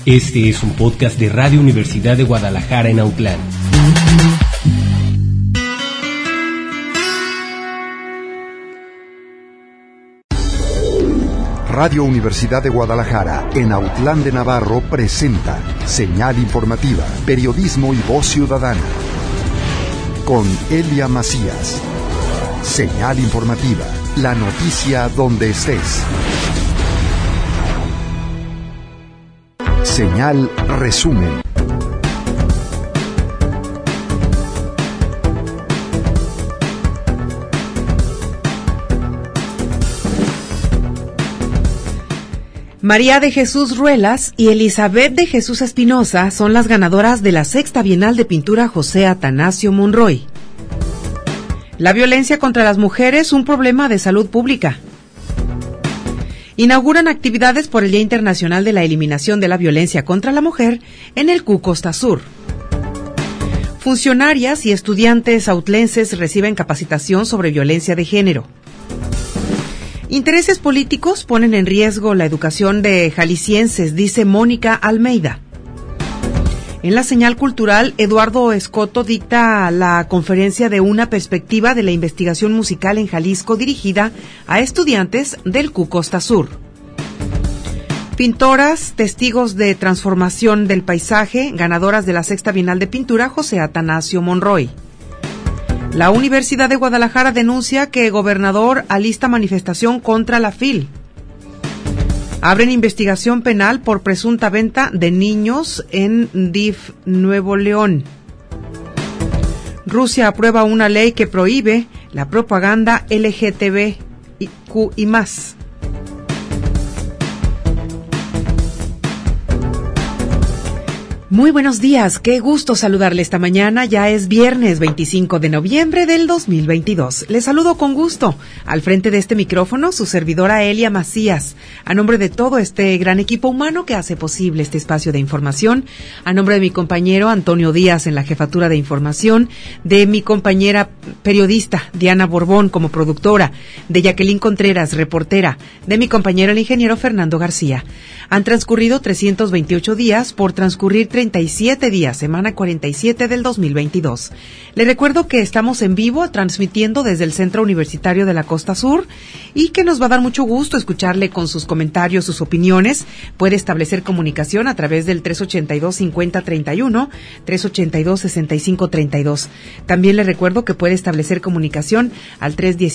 Este es un podcast de Radio Universidad de Guadalajara en Autlán. Radio Universidad de Guadalajara en Autlán de Navarro presenta Señal Informativa, Periodismo y Voz Ciudadana. Con Elia Macías. Señal Informativa, la noticia donde estés. Señal Resumen. María de Jesús Ruelas y Elizabeth de Jesús Espinosa son las ganadoras de la Sexta Bienal de Pintura José Atanasio Monroy. La violencia contra las mujeres, un problema de salud pública. Inauguran actividades por el Día Internacional de la Eliminación de la Violencia contra la Mujer en el CU Costa Sur. Funcionarias y estudiantes autlenses reciben capacitación sobre violencia de género. Intereses políticos ponen en riesgo la educación de jaliscienses, dice Mónica Almeida. En la señal cultural, Eduardo Escoto dicta la conferencia de una perspectiva de la investigación musical en Jalisco dirigida a estudiantes del CU Costa Sur. Pintoras, testigos de transformación del paisaje, ganadoras de la Sexta Bienal de Pintura José Atanasio Monroy. La Universidad de Guadalajara denuncia que gobernador alista manifestación contra la FIL. Abren investigación penal por presunta venta de niños en DIF Nuevo León. Rusia aprueba una ley que prohíbe la propaganda LGTBIQ y más. Muy buenos días, qué gusto saludarle esta mañana, ya es viernes 25 de noviembre del 2022. Les saludo con gusto, al frente de este micrófono, su servidora Elia Macías, a nombre de todo este gran equipo humano que hace posible este espacio de información, a nombre de mi compañero Antonio Díaz en la jefatura de información, de mi compañera periodista Diana Borbón como productora, de Jacqueline Contreras, reportera, de mi compañero el ingeniero Fernando García. Han transcurrido 328 días por transcurrir 37 días, semana 47 del 2022. Le recuerdo que estamos en vivo transmitiendo desde el Centro Universitario de la Costa Sur y que nos va a dar mucho gusto escucharle con sus comentarios, sus opiniones. Puede establecer comunicación a través del 382-5031, 382-6532. También le recuerdo que puede establecer comunicación al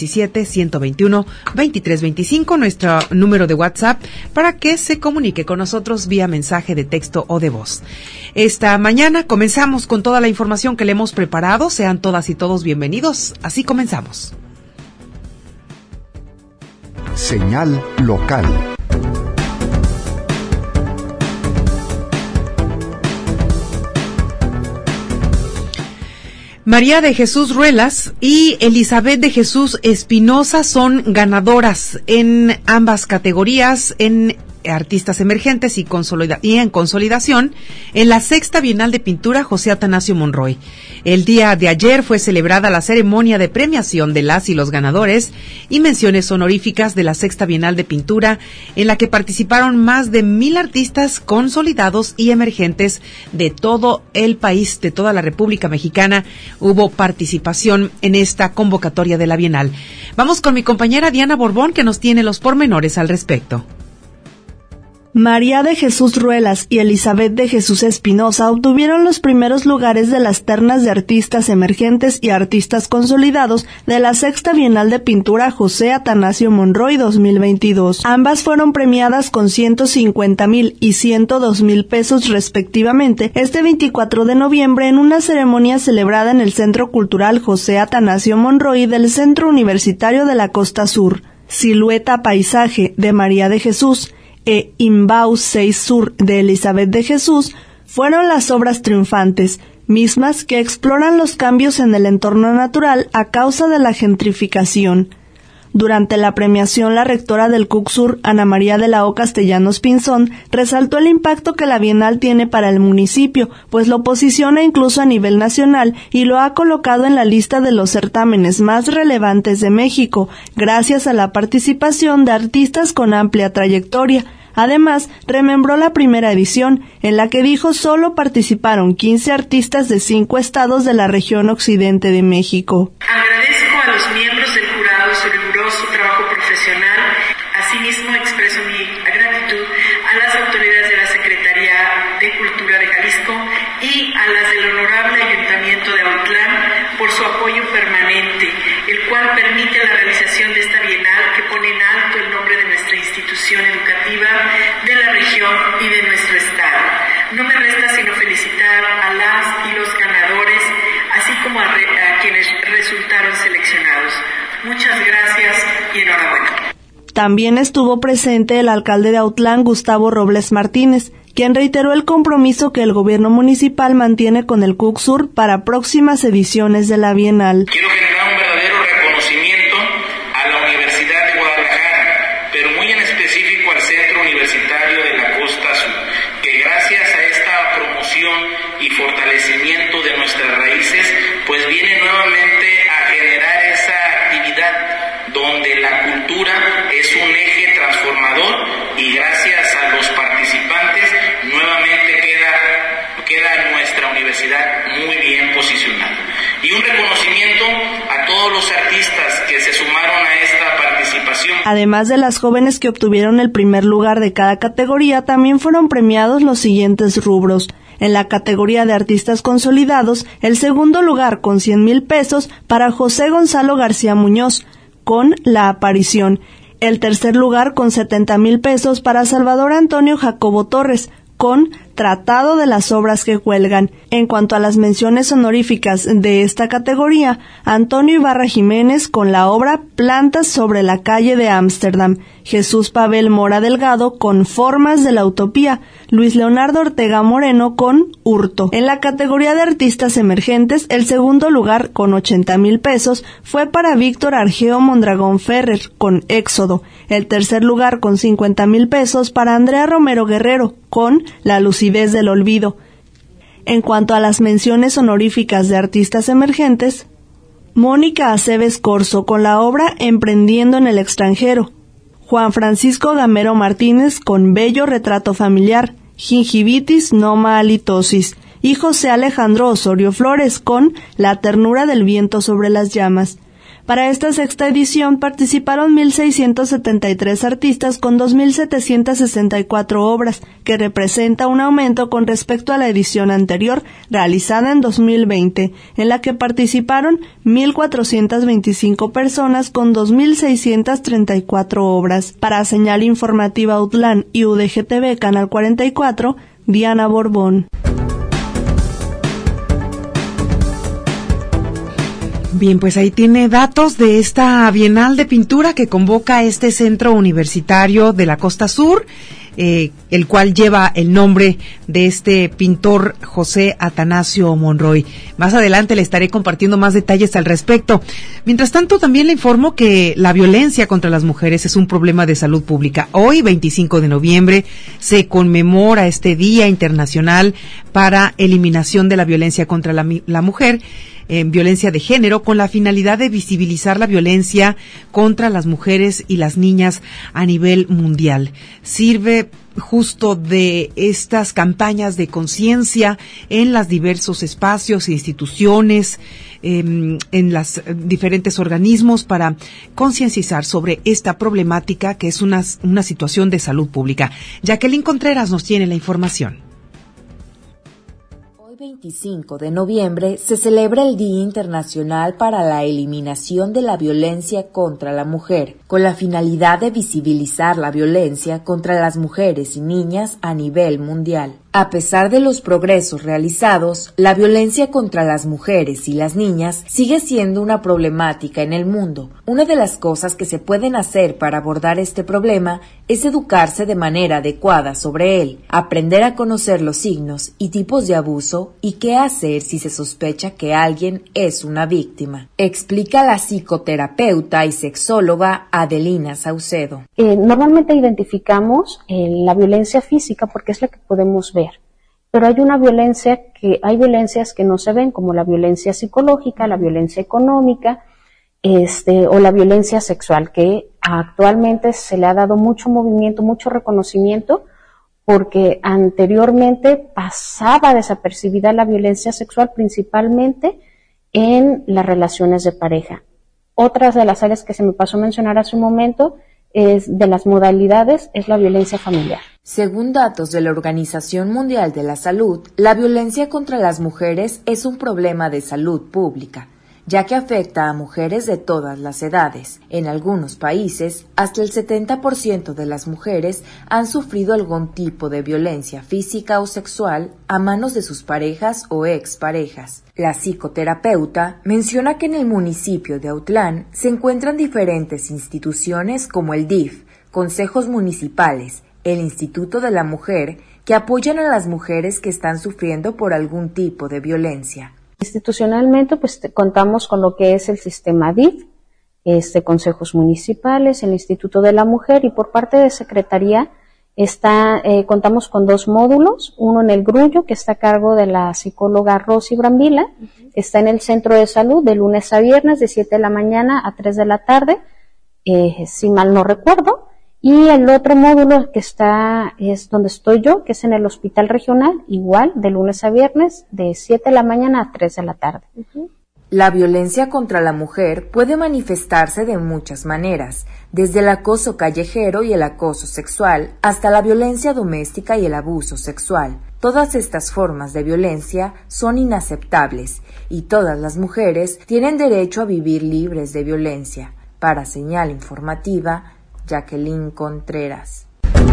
317-121-2325, nuestro número de WhatsApp, para que se comunique con nosotros vía mensaje de texto o de voz. Esta mañana comenzamos con toda la información que le hemos preparado. Sean todas y todos bienvenidos. Así comenzamos. Señal local. María de Jesús Ruelas y Elizabeth de Jesús Espinosa son ganadoras en ambas categorías, en artistas emergentes y en consolidación en la Sexta Bienal de Pintura José Atanasio Monroy. El día de ayer fue celebrada la ceremonia de premiación de las y los ganadores y menciones honoríficas de la Sexta Bienal de Pintura, en la que participaron más de 1,000 artistas consolidados y emergentes de todo el país, de toda la República Mexicana. Hubo participación en esta convocatoria de la Bienal. Vamos con mi compañera Diana Borbón, que nos tiene los pormenores al respecto. María de Jesús Ruelas y Elizabeth de Jesús Espinosa obtuvieron los primeros lugares de las ternas de artistas emergentes y artistas consolidados de la Sexta Bienal de Pintura José Atanasio Monroy 2022. Ambas fueron premiadas con 150,000 y 102,000 pesos respectivamente este 24 de noviembre en una ceremonia celebrada en el Centro Cultural José Atanasio Monroy del Centro Universitario de la Costa Sur. Silueta Paisaje de María de Jesús Imbau 6 Sur de Elizabeth de Jesús fueron las obras triunfantes, mismas que exploran los cambios en el entorno natural a causa de la gentrificación. Durante la premiación, la rectora del CUCSUR, Ana María de la O. Castellanos Pinzón, resaltó el impacto que la Bienal tiene para el municipio, pues lo posiciona incluso a nivel nacional y lo ha colocado en la lista de los certámenes más relevantes de México, gracias a la participación de artistas con amplia trayectoria. Además, remembró la primera edición, en la que dijo solo participaron 15 artistas de 5 estados de la región occidente de México. Agradezco a los miembros del jurado su riguroso trabajo profesional. Asimismo, expreso mi gratitud a las autoridades de la Secretaría de Cultura de Jalisco y a las del Honorable Ayuntamiento de Autlán por su apoyo permanente, el cual permite la realización de esta bienal que pone en alto el nombre de nuestra institución educativa, de la región y de nuestro estado. No me resta sino felicitar a las y los ganadores, así como a quienes resultaron seleccionados. Muchas gracias y enhorabuena. También estuvo presente el alcalde de Autlán, Gustavo Robles Martínez, quien reiteró el compromiso que el gobierno municipal mantiene con el CUCSUR para próximas ediciones de la Bienal. Quiero generar un verdadero reconocimiento a la Universidad de Guadalajara, pero muy en específico al Centro Universitario de la Costa Sur, que gracias a esta promoción y fortalecimiento de nuestras raíces, pues viene nuevamente a generar esa actividad donde la cultura es un eje transformador y gracias a los participantes nuevamente queda nuestra universidad muy bien posicionada. Y un reconocimiento a todos los artistas que se sumaron a esta participación. Además de las jóvenes que obtuvieron el primer lugar de cada categoría, también fueron premiados los siguientes rubros. En la categoría de artistas consolidados, el segundo lugar con 100,000 pesos para José Gonzalo García Muñoz, con La Aparición. El tercer lugar con 70,000 pesos para Salvador Antonio Jacobo Torres, con Tratado de las Obras que Cuelgan. En cuanto a las menciones honoríficas de esta categoría, Antonio Ibarra Jiménez con la obra Plantas sobre la calle de Ámsterdam, Jesús Pavel Mora Delgado con Formas de la Utopía, Luis Leonardo Ortega Moreno con Hurto. En la categoría de artistas emergentes, el segundo lugar con 80,000 pesos fue para Víctor Argeo Mondragón Ferrer con Éxodo. El tercer lugar con 50,000 pesos para Andrea Romero Guerrero con La lucidez del olvido. En cuanto a las menciones honoríficas de artistas emergentes, Mónica Aceves Corzo con la obra Emprendiendo en el extranjero, Juan Francisco Gamero Martínez con Bello retrato familiar, Gingivitis Noma Halitosis, y José Alejandro Osorio Flores con La ternura del viento sobre las llamas. Para esta sexta edición participaron 1,673 artistas con 2,764 obras, que representa un aumento con respecto a la edición anterior, realizada en 2020, en la que participaron 1,425 personas con 2,634 obras. Para Señal Informativa Autlán y UDGTV Canal 44, Diana Borbón. Bien, pues ahí tiene datos de esta Bienal de Pintura que convoca este Centro Universitario de la Costa Sur, el cual lleva el nombre de este pintor José Atanasio Monroy. Más adelante le estaré compartiendo más detalles al respecto. Mientras tanto, también le informo que la violencia contra las mujeres es un problema de salud pública. Hoy, 25 de noviembre, se conmemora este Día Internacional para Eliminación de la Violencia contra la Mujer, violencia de género, con la finalidad de visibilizar la violencia contra las mujeres y las niñas a nivel mundial. Sirve justo de estas campañas de conciencia en los diversos espacios e instituciones, en los diferentes organismos, para concienciar sobre esta problemática que es una situación de salud pública. Jacqueline Contreras nos tiene la información. 25 de noviembre se celebra el Día Internacional para la Eliminación de la Violencia contra la Mujer, con la finalidad de visibilizar la violencia contra las mujeres y niñas a nivel mundial. A pesar de los progresos realizados, la violencia contra las mujeres y las niñas sigue siendo una problemática en el mundo. Una de las cosas que se pueden hacer para abordar este problema es educarse de manera adecuada sobre él, aprender a conocer los signos y tipos de abuso y qué hacer si se sospecha que alguien es una víctima, explica la psicoterapeuta y sexóloga Adelina Saucedo. Normalmente identificamos la violencia física porque es la que podemos ver. Pero hay violencias que no se ven, como la violencia psicológica, la violencia económica, o la violencia sexual, que actualmente se le ha dado mucho movimiento, mucho reconocimiento, porque anteriormente pasaba desapercibida la violencia sexual, principalmente en las relaciones de pareja. Otras de las áreas que se me pasó a mencionar hace un momento de las modalidades es la violencia familiar. Según datos de la Organización Mundial de la Salud, la violencia contra las mujeres es un problema de salud pública, ya que afecta a mujeres de todas las edades. En algunos países, hasta el 70% de las mujeres han sufrido algún tipo de violencia física o sexual a manos de sus parejas o exparejas. La psicoterapeuta menciona que en el municipio de Autlán se encuentran diferentes instituciones como el DIF, consejos municipales, el Instituto de la Mujer, que apoyan a las mujeres que están sufriendo por algún tipo de violencia. Institucionalmente, pues contamos con lo que es el sistema DIF, consejos municipales, el Instituto de la Mujer, y por parte de Secretaría contamos con 2 módulos, uno en el Grullo, que está a cargo de la psicóloga Rosy Brambila, está en el Centro de Salud de lunes a viernes de 7 de la mañana a 3 de la tarde, si mal no recuerdo. Y el otro módulo que es donde estoy yo, que es en el Hospital Regional, igual, de lunes a viernes, de 7 de la mañana a 3 de la tarde. La violencia contra la mujer puede manifestarse de muchas maneras, desde el acoso callejero y el acoso sexual, hasta la violencia doméstica y el abuso sexual. Todas estas formas de violencia son inaceptables y todas las mujeres tienen derecho a vivir libres de violencia. Para Señal Informativa, Jacqueline Contreras.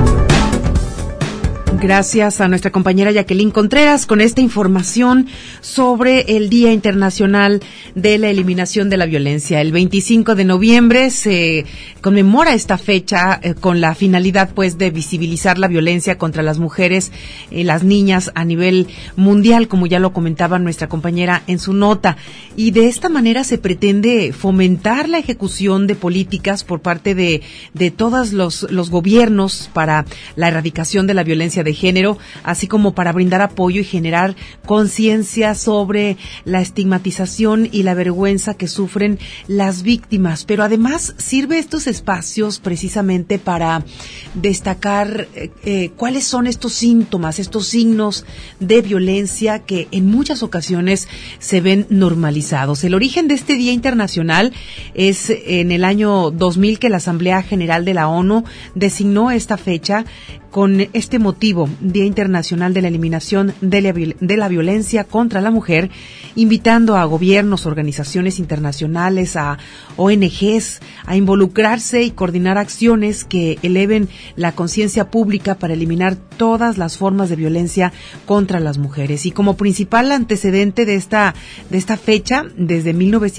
Gracias a nuestra compañera Jacqueline Contreras con esta información sobre el Día Internacional de la Eliminación de la Violencia. El 25 de noviembre se conmemora esta fecha con la finalidad, pues, de visibilizar la violencia contra las mujeres y las niñas a nivel mundial, como ya lo comentaba nuestra compañera en su nota. Y de esta manera se pretende fomentar la ejecución de políticas por parte de todos los gobiernos para la erradicación de la violencia de género, así como para brindar apoyo y generar conciencia sobre la estigmatización y la vergüenza que sufren las víctimas. Pero además sirve estos espacios precisamente para destacar cuáles son estos síntomas, estos signos de violencia que en muchas ocasiones se ven normalizados. El origen de este Día Internacional es en el año 2000 que la Asamblea General de la ONU designó esta fecha con este motivo, Día Internacional de la Eliminación de la Violencia contra la Mujer, invitando a gobiernos, organizaciones internacionales, a ONGs, a involucrarse y coordinar acciones que eleven la conciencia pública para eliminar todas las formas de violencia contra las mujeres. Y como principal antecedente de esta fecha, desde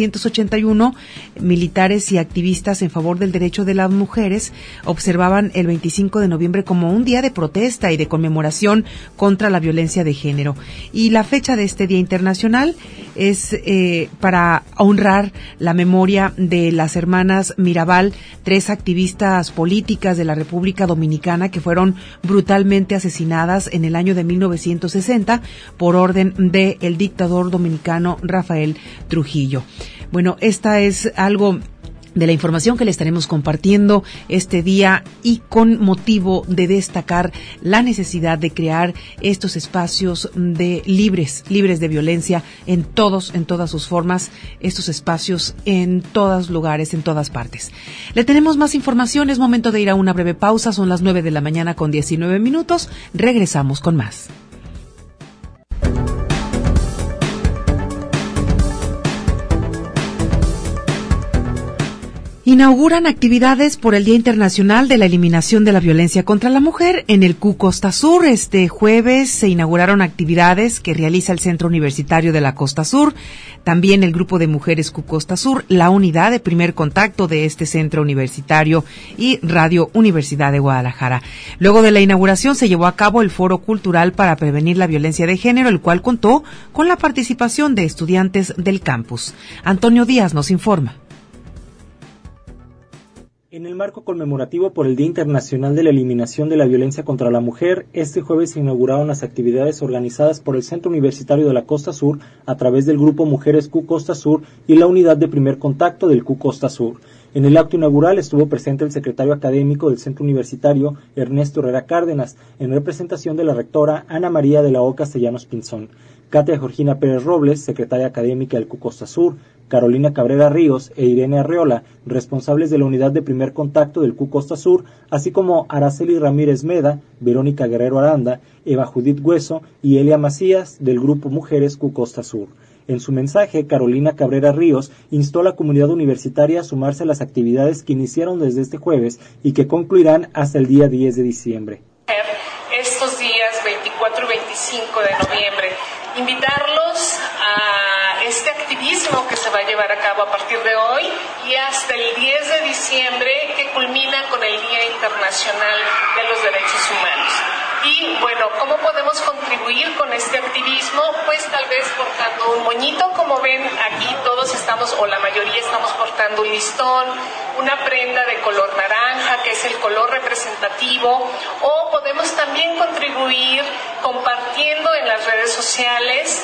1981, militares y activistas en favor del derecho de las mujeres observaban el 25 de noviembre como un día de protesta y de conmemoración contra la violencia de género. Y la fecha de este Día Internacional es para honrar la memoria de las hermanas Mirabal, 3 activistas políticas de la República Dominicana que fueron brutalmente asesinadas en el año de 1960 por orden del dictador dominicano Rafael Trujillo. Bueno, esta es algo de la información que le estaremos compartiendo este día y con motivo de destacar la necesidad de crear estos espacios de libres de violencia en todas sus formas, estos espacios en todos lugares, en todas partes. Le tenemos más información, es momento de ir a una breve pausa, son las 9 de la mañana con 19 minutos, regresamos con más. Inauguran actividades por el Día Internacional de la Eliminación de la Violencia contra la Mujer en el CU Costa Sur. Este jueves se inauguraron actividades que realiza el Centro Universitario de la Costa Sur, también el Grupo de Mujeres CU Costa Sur, la unidad de primer contacto de este centro universitario y Radio Universidad de Guadalajara. Luego de la inauguración se llevó a cabo el Foro Cultural para Prevenir la Violencia de Género, el cual contó con la participación de estudiantes del campus. Antonio Díaz nos informa. En el marco conmemorativo por el Día Internacional de la Eliminación de la Violencia contra la Mujer, este jueves se inauguraron las actividades organizadas por el Centro Universitario de la Costa Sur a través del Grupo Mujeres Q Costa Sur y la Unidad de Primer Contacto del Q Costa Sur. En el acto inaugural estuvo presente el secretario académico del Centro Universitario, Ernesto Herrera Cárdenas, en representación de la rectora Ana María de la O. Castellanos Pinzón, Katia Georgina Pérez Robles, secretaria académica del Q Costa Sur, Carolina Cabrera Ríos e Irene Arreola, responsables de la Unidad de Primer Contacto del Q Costa Sur, así como Araceli Ramírez Meda, Verónica Guerrero Aranda, Eva Judith Hueso y Elia Macías del Grupo Mujeres Q Costa Sur. En su mensaje, Carolina Cabrera Ríos instó a la comunidad universitaria a sumarse a las actividades que iniciaron desde este jueves y que concluirán hasta el día 10 de diciembre. Estos días 24 y 25 de noviembre, invitarlos a este activismo que se va a llevar a cabo a partir de hoy y hasta el 10 de diciembre, que culmina con el Día Internacional de los Derechos Humanos. Y bueno, ¿cómo podemos contribuir con este activismo? Pues tal vez portando un moñito, como ven aquí todos estamos, o la mayoría estamos portando un listón, una prenda de color naranja, que es el color representativo, o podemos también contribuir compartiendo en las redes sociales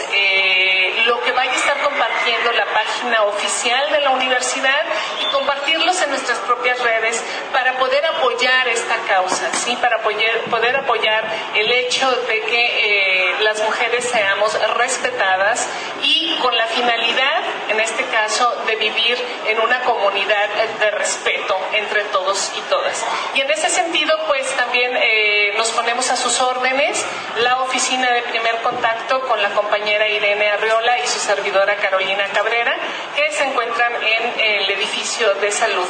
lo que vaya a estar compartiendo la página oficial de la universidad y compartirlos en nuestras propias redes para poder apoyar esta causa, ¿sí? Para poder apoyar el hecho de que las mujeres seamos respetadas y con la finalidad, en este caso, de vivir en una comunidad de respeto entre todos y todas. Y en ese sentido, pues también nos ponemos a sus órdenes, la oficina de Primer Contacto con la compañera Irene Arreola y su servidora Carolina Cabrera, que se encuentran en el edificio de salud.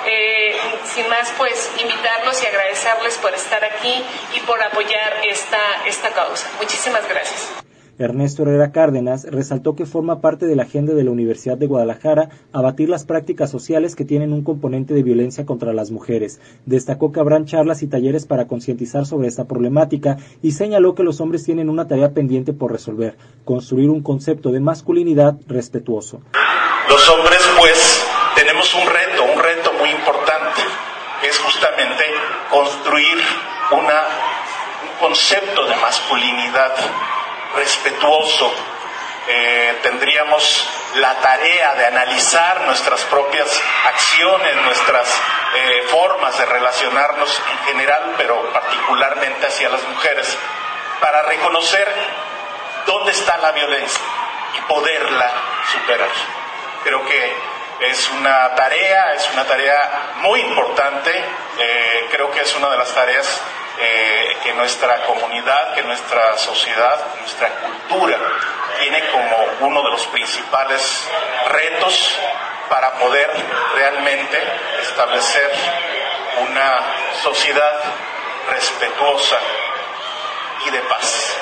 Sin más, pues invitarlos y agradecerles por estar aquí y por apoyar esta causa. Muchísimas gracias. Ernesto Herrera Cárdenas resaltó que forma parte de la agenda de la Universidad de Guadalajara abatir las prácticas sociales que tienen un componente de violencia contra las mujeres. Destacó que habrán charlas y talleres para concientizar sobre esta problemática y señaló que los hombres tienen una tarea pendiente por resolver: construir un concepto de masculinidad respetuoso. Los hombres, pues, tenemos un reto muy importante, que es justamente construir un concepto de masculinidad respetuoso. Tendríamos la tarea de analizar nuestras propias acciones, nuestras formas de relacionarnos en general, pero particularmente hacia las mujeres, para reconocer dónde está la violencia y poderla superar. Creo que es una tarea muy importante. Creo que es una de las tareas que nuestra comunidad, que nuestra sociedad, nuestra cultura tiene como uno de los principales retos para poder realmente establecer una sociedad respetuosa y de paz.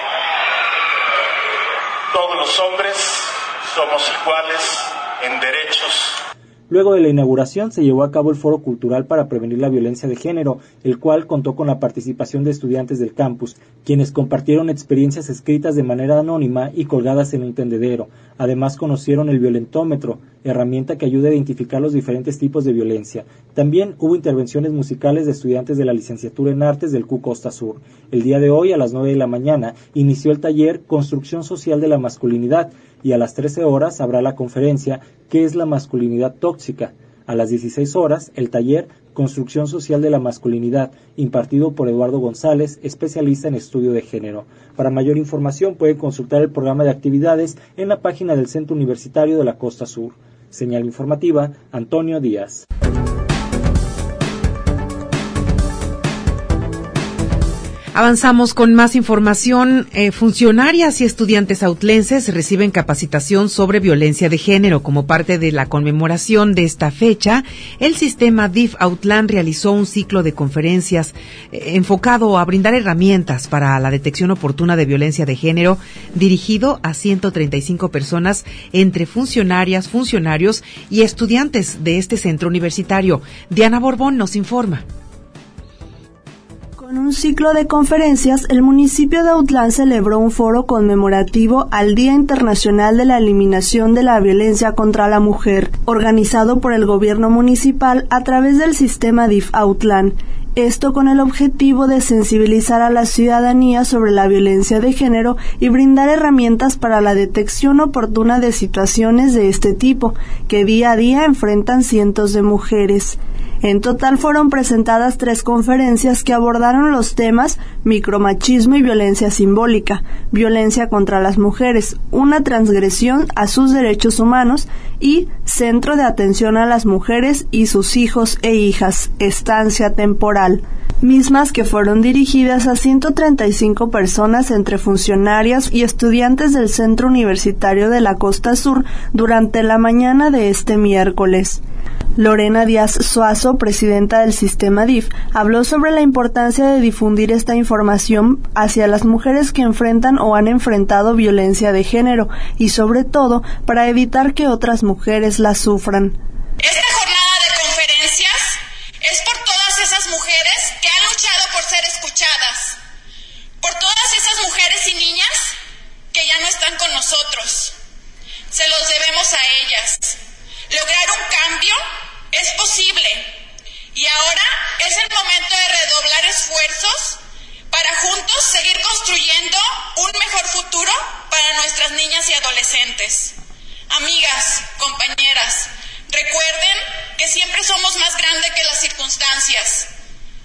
Todos los hombres somos iguales en derechos. Luego de la inauguración se llevó a cabo el Foro Cultural para Prevenir la Violencia de Género, el cual contó con la participación de estudiantes del campus, quienes compartieron experiencias escritas de manera anónima y colgadas en un tendedero. Además conocieron el violentómetro, herramienta que ayuda a identificar los diferentes tipos de violencia. También hubo intervenciones musicales de estudiantes de la licenciatura en Artes del Q Costa Sur. El día de hoy, a las 9 de la mañana, inició el taller Construcción Social de la Masculinidad, y a las 13 horas habrá la conferencia ¿Qué es la masculinidad tóxica? A las 16 horas, el taller Construcción Social de la Masculinidad, impartido por Eduardo González, especialista en estudio de género. Para mayor información pueden consultar el programa de actividades en la página del Centro Universitario de la Costa Sur. Señal informativa, Antonio Díaz. Avanzamos con más información. Funcionarias y estudiantes autlenses reciben capacitación sobre violencia de género. Como parte de la conmemoración de esta fecha, el sistema DIF Autlán realizó un ciclo de conferencias enfocado a brindar herramientas para la detección oportuna de violencia de género, dirigido a 135 personas entre funcionarias, funcionarios y estudiantes de este centro universitario. Diana Borbón nos informa. Con un ciclo de conferencias, el municipio de Autlán celebró un foro conmemorativo al Día Internacional de la Eliminación de la Violencia contra la Mujer, organizado por el gobierno municipal a través del sistema DIF Autlán. Esto con el objetivo de sensibilizar a la ciudadanía sobre la violencia de género y brindar herramientas para la detección oportuna de situaciones de este tipo, que día a día enfrentan cientos de mujeres. En total fueron presentadas 3 conferencias que abordaron los temas micromachismo y violencia simbólica, violencia contra las mujeres, una transgresión a sus derechos humanos y Centro de Atención a las Mujeres y sus hijos e hijas, estancia temporal, mismas que fueron dirigidas a 135 personas entre funcionarias y estudiantes del Centro Universitario de la Costa Sur durante la mañana de este miércoles. Lorena Díaz Suazo, presidenta del sistema DIF, habló sobre la importancia de difundir esta información hacia las mujeres que enfrentan o han enfrentado violencia de género y sobre todo para evitar que otras mujeres la sufran. Esta jornada de conferencias es por todas esas mujeres que han luchado por ser escuchadas, por todas esas mujeres y niñas que ya no están con nosotros. Se los debemos a ellas. Lograr un cambio es posible y ahora es el momento de redoblar esfuerzos para juntos seguir construyendo un mejor futuro para nuestras niñas y adolescentes. Amigas, compañeras, recuerden que siempre somos más grandes que las circunstancias.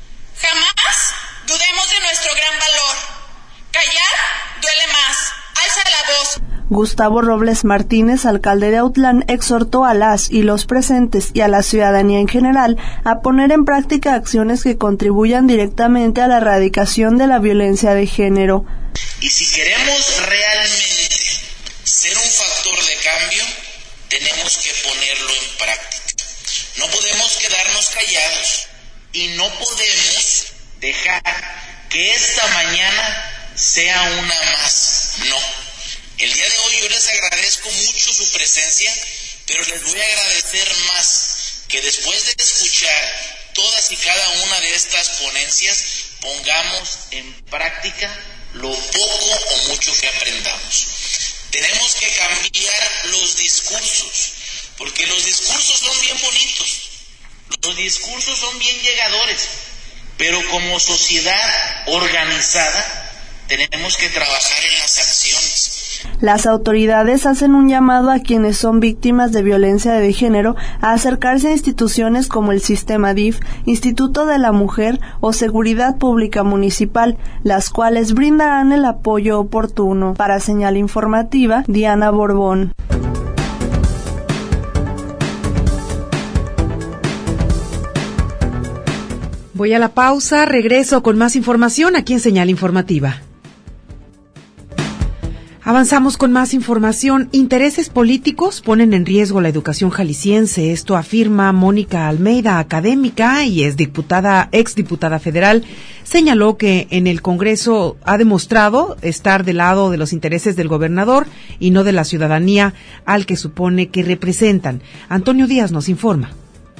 Jamás dudemos de nuestro gran valor. Callar duele más. Alza la voz. Gustavo Robles Martínez, alcalde de Autlán, exhortó a las y los presentes y a la ciudadanía en general a poner en práctica acciones que contribuyan directamente a la erradicación de la violencia de género. Y si queremos realmente ser un factor de cambio, tenemos que ponerlo en práctica. No podemos quedarnos callados y no podemos dejar que esta mañana sea una más. No. El día de hoy yo les agradezco mucho su presencia, pero les voy a agradecer más que después de escuchar todas y cada una de estas ponencias, pongamos en práctica lo poco o mucho que aprendamos. Tenemos que cambiar los discursos, porque los discursos son bien bonitos, los discursos son bien llegadores, pero como sociedad organizada tenemos que trabajar en las acciones. Las autoridades hacen un llamado a quienes son víctimas de violencia de género a acercarse a instituciones como el Sistema DIF, Instituto de la Mujer o Seguridad Pública Municipal, las cuales brindarán el apoyo oportuno. Para Señal Informativa, Diana Borbón. Voy a la pausa, regreso con más información aquí en Señal Informativa. Avanzamos con más información. Intereses políticos ponen en riesgo la educación jalisciense. Esto afirma Mónica Almeida, académica y exdiputada federal. Señaló que en el Congreso ha demostrado estar del lado de los intereses del gobernador y no de la ciudadanía al que supone que representan. Antonio Díaz nos informa.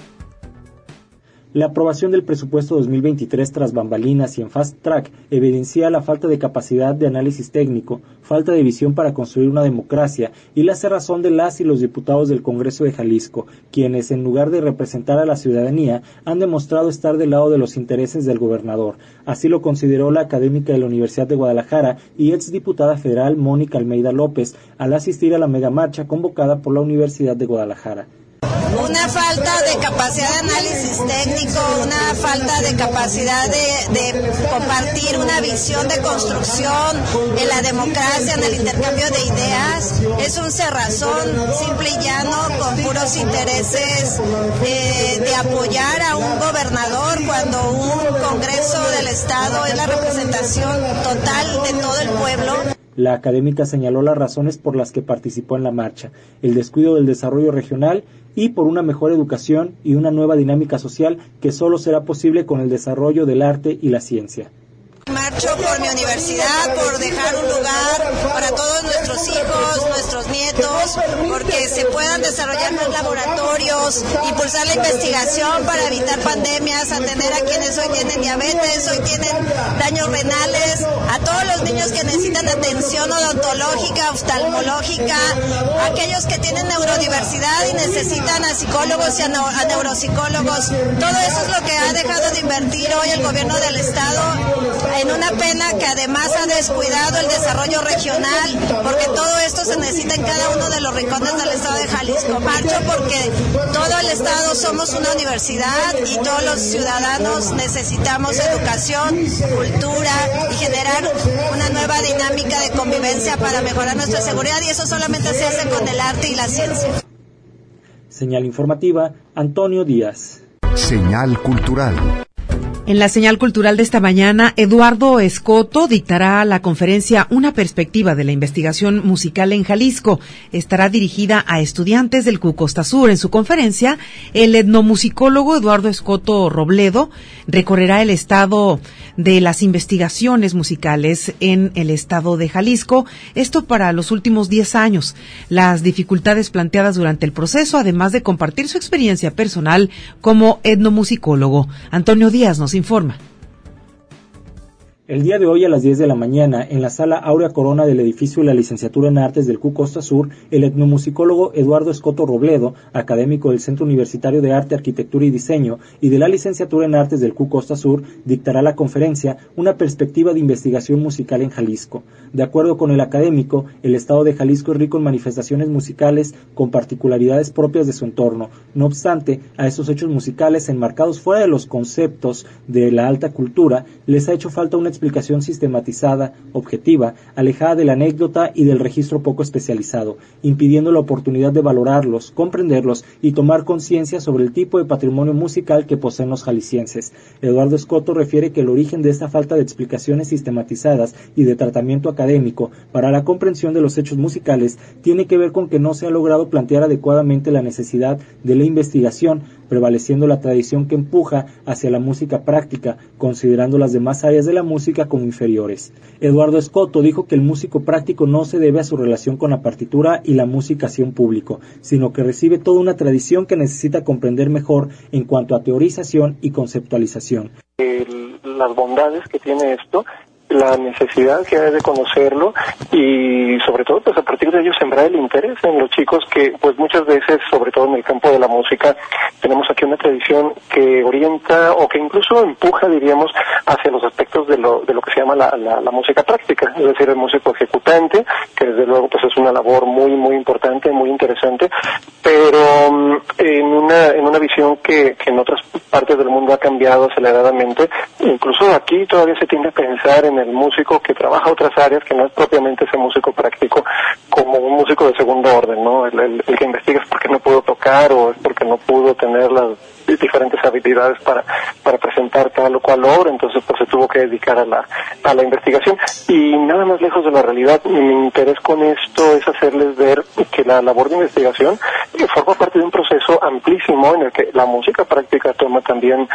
La aprobación del presupuesto 2023 tras bambalinas y en fast track evidencia la falta de capacidad de análisis técnico, falta de visión para construir una democracia y la cerrazón de las y los diputados del Congreso de Jalisco, quienes en lugar de representar a la ciudadanía han demostrado estar del lado de los intereses del gobernador. Así lo consideró la académica de la Universidad de Guadalajara y exdiputada federal Mónica Almeida López al asistir a la megamarcha convocada por la Universidad de Guadalajara. Una falta de capacidad de análisis técnico, una falta de capacidad de compartir una visión de construcción en la democracia, en el intercambio de ideas. Es un cerrazón simple y llano con puros intereses de apoyar a un gobernador cuando un Congreso del Estado es la representación total de todo el pueblo. La académica señaló las razones por las que participó en la marcha, el descuido del desarrollo regional y por una mejor educación y una nueva dinámica social que solo será posible con el desarrollo del arte y la ciencia. Marcho por mi universidad, por dejar un lugar para todos nuestros hijos, nuestros nietos, porque se puedan desarrollar más laboratorios, impulsar la investigación para evitar pandemias, atender a quienes hoy tienen diabetes, hoy tienen daños renales, a todos los niños que necesitan atención odontológica, oftalmológica, aquellos que tienen neurodiversidad y necesitan a psicólogos y a neuropsicólogos. Todo eso es lo que ha dejado de invertir hoy el gobierno del estado, en una pena que además ha descuidado el desarrollo regional, porque todo esto se necesita en cada uno de los rincones del estado de Jalisco. Marcho porque todo el estado somos una universidad y todos los ciudadanos necesitamos educación, cultura y generar una nueva dinámica de convivencia para mejorar nuestra seguridad, y eso solamente se hace con el arte y la ciencia. Señal informativa, Antonio Díaz. Señal cultural. En la señal cultural de esta mañana, Eduardo Escoto dictará la conferencia Una perspectiva de la investigación musical en Jalisco. Estará dirigida a estudiantes del CU Costa Sur. En su conferencia, el etnomusicólogo Eduardo Escoto Robledo recorrerá el estado de las investigaciones musicales en el estado de Jalisco, esto para los últimos 10 años, las dificultades planteadas durante el proceso, además de compartir su experiencia personal como etnomusicólogo. Antonio Díaz nos informa. El día de hoy a las 10 de la mañana, en la sala Áurea Corona del edificio de la Licenciatura en Artes del CU Costa Sur, el etnomusicólogo Eduardo Escoto Robledo, académico del Centro Universitario de Arte, Arquitectura y Diseño y de la Licenciatura en Artes del CU Costa Sur, dictará la conferencia Una perspectiva de investigación musical en Jalisco. De acuerdo con el académico, el estado de Jalisco es rico en manifestaciones musicales con particularidades propias de su entorno. No obstante, a esos hechos musicales enmarcados fuera de los conceptos de la alta cultura, les ha hecho falta una explicación sistematizada, objetiva, alejada de la anécdota y del registro poco especializado, impidiendo la oportunidad de valorarlos, comprenderlos y tomar conciencia sobre el tipo de patrimonio musical que poseen los jaliscienses. Eduardo Escoto refiere que el origen de esta falta de explicaciones sistematizadas y de tratamiento académico para la comprensión de los hechos musicales tiene que ver con que no se ha logrado plantear adecuadamente la necesidad de la investigación, prevaleciendo la tradición que empuja hacia la música práctica, considerando las demás áreas de la música como inferiores. Eduardo Escoto dijo que el músico práctico no se debe a su relación con la partitura y la música hacia un público, sino que recibe toda una tradición que necesita comprender mejor en cuanto a teorización y conceptualización. Las bondades que tiene esto, la necesidad que hay de conocerlo y sobre todo pues a partir de ello sembrar el interés en los chicos que pues muchas veces, sobre todo en el campo de la música, tenemos aquí una tradición que orienta o que incluso empuja, diríamos, hacia los aspectos de lo que se llama la música práctica, es decir, el músico ejecutante, que desde luego pues es una labor muy muy importante, muy interesante, pero en una visión que en otras partes del mundo ha cambiado aceleradamente. Incluso aquí todavía se tiende a pensar en el músico que trabaja otras áreas, que no es propiamente ese músico práctico, como un músico de segundo orden, ¿no? El que investiga es porque no pudo tocar o es porque no pudo tener las diferentes habilidades para presentar tal o cual obra, entonces pues se tuvo que dedicar a la investigación. Y nada más lejos de la realidad, mi interés con esto es hacerles ver que la labor de investigación forma parte de un proceso amplísimo en el que la música práctica toma también